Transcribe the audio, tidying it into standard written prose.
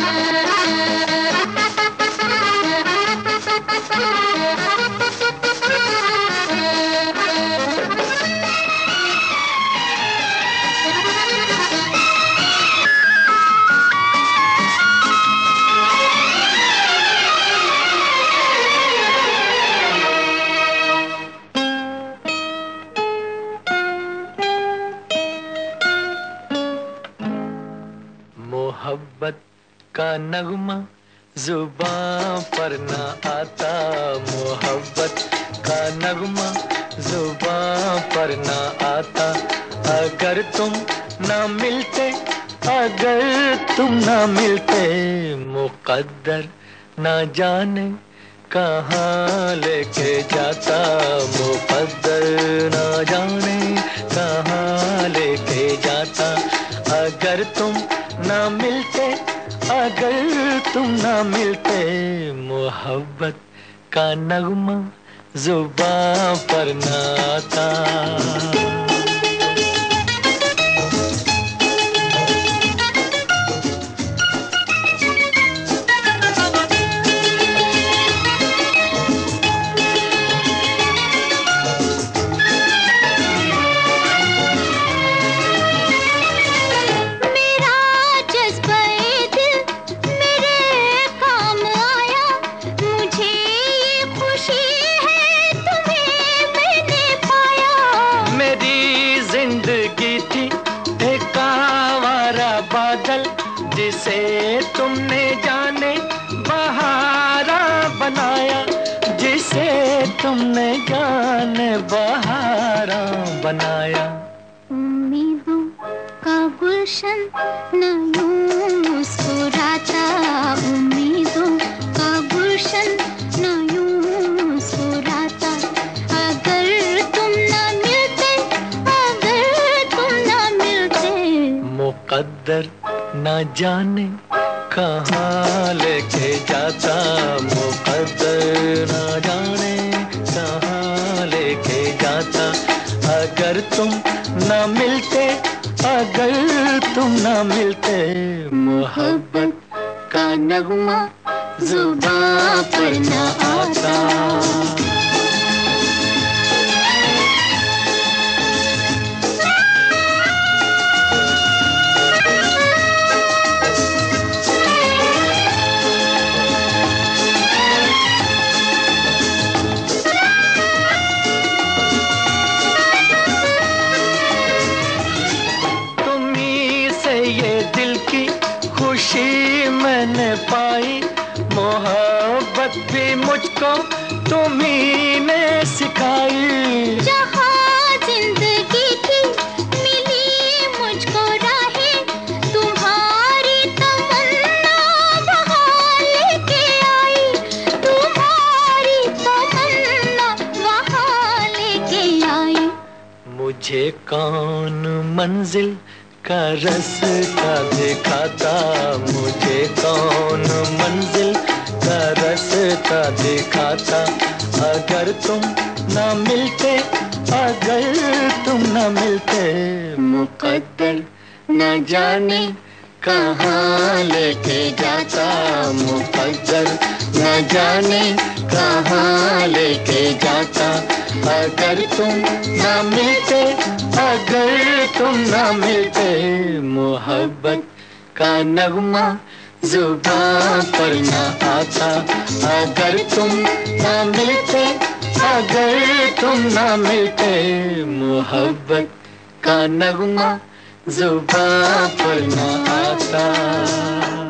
मोहब्बत का नगमा जुबां पर ना आता, मोहब्बत का नगमा जुबां पर ना आता। अगर तुम ना मिलते, अगर तुम ना मिलते, मुकद्दर ना जाने कहाँ लेके जाता, मुकद्दर ना जाने कहाँ लेके जाता। अगर तुम ना मिलते, अगर तुम ना मिलते, मोहब्बत का नगमा जुबां पर ना आता। जिंदगी थी एक आवारा बादल, जिसे तुमने जाने बहारा बनाया, जिसे तुमने जाने बहारा बनाया। उम्मीदों का गुलशन न यूं मुस्कुराता, उम्मीदों का गुलशन न यूं मुस्कुराता। अगर तुम ना मिलते, अगर तुम ना मिलते, मुकद्दर ना जाने कहाँ लेके जाता, मुकद्दर ना जाने कहाँ लेके जाता। अगर तुम ना मिलते, अगर तुम ना मिलते, मोहब्बत का नगमा जुबां पर ना आता। खुशी मैंने पाई, मोहब्बत भी मुझको तुम्ही ने सिखाई। जहाँ जिंदगी की मिली मुझको राहें, तुम्हारी तमन्ना वहाँ लेके आई, तुम्हारी तमन्ना वहाँ लेके आई। मुझे कौन मंजिल का रास्ता दिखाता, मुझे कौन मंजिल का रास्ता दिखाता। अगर तुम ना मिलते, अगर तुम ना मिलते, मुकद्दर न जाने कहाँ लेके जाता, मुकद्दर न जाने कहाँ लेके जाता। अगर तुम ना मिलते, अगर तुम ना मिलते, मोहब्बत का नगमा जुबां पर ना आता। अगर तुम ना मिलते, अगर तुम ना मिलते, मोहब्बत का नगमा जुबां पर ना आता।